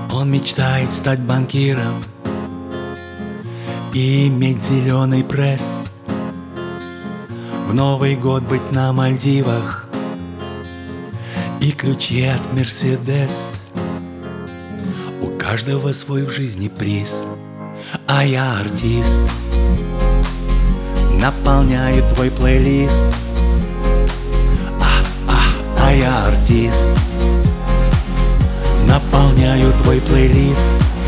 Он мечтает стать банкиром и иметь зеленый пресс, в Новый год быть на Мальдивах и ключи от Мерседес. У каждого свой в жизни приз, а я артист, наполняю твой плейлист. А я артист, наполняю твой плейлист.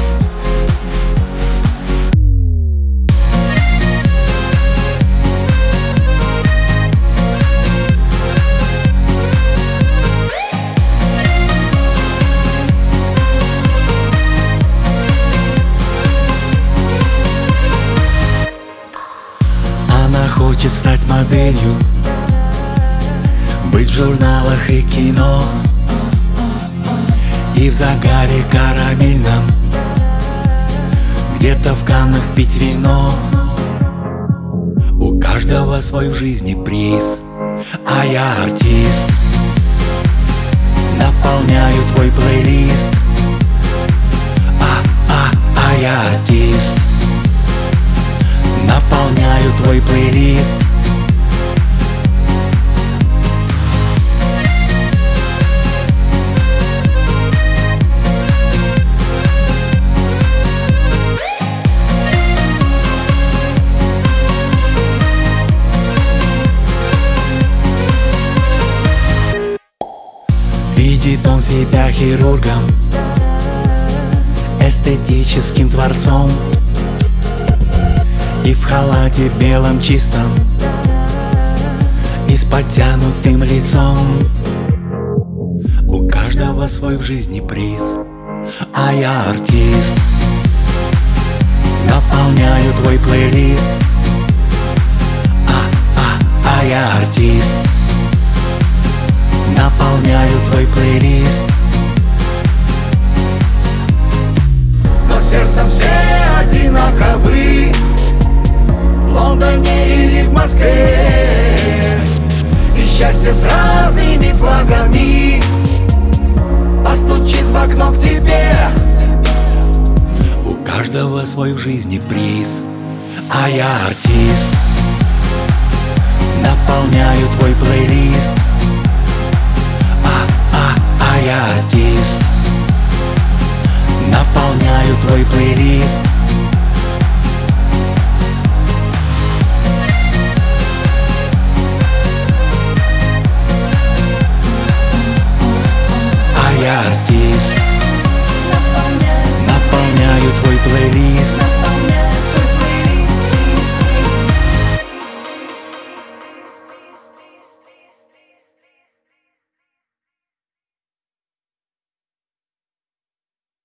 Она хочет стать моделью, быть в журналах и кино, и в загаре карамельном где-то в Каннах пить вино. У каждого свой в жизни приз, а я артист, наполняю твой плейлист. А я артист, наполняю твой плейлист. Видит он себя хирургом, эстетическим творцом, и в халате белом чистом, и с подтянутым лицом. У каждого свой в жизни приз, а я артист, наполняю твой плейлист. А я артист, наполняю твой плейлист. Но сердцем все одинаковы, в Лондоне или в Москве, и счастье с разными флагами постучит в окно к тебе. У каждого свой в жизни приз, а я артист, наполняю твой плейлист. А я артист, наполняю твой плейлист. А я артист.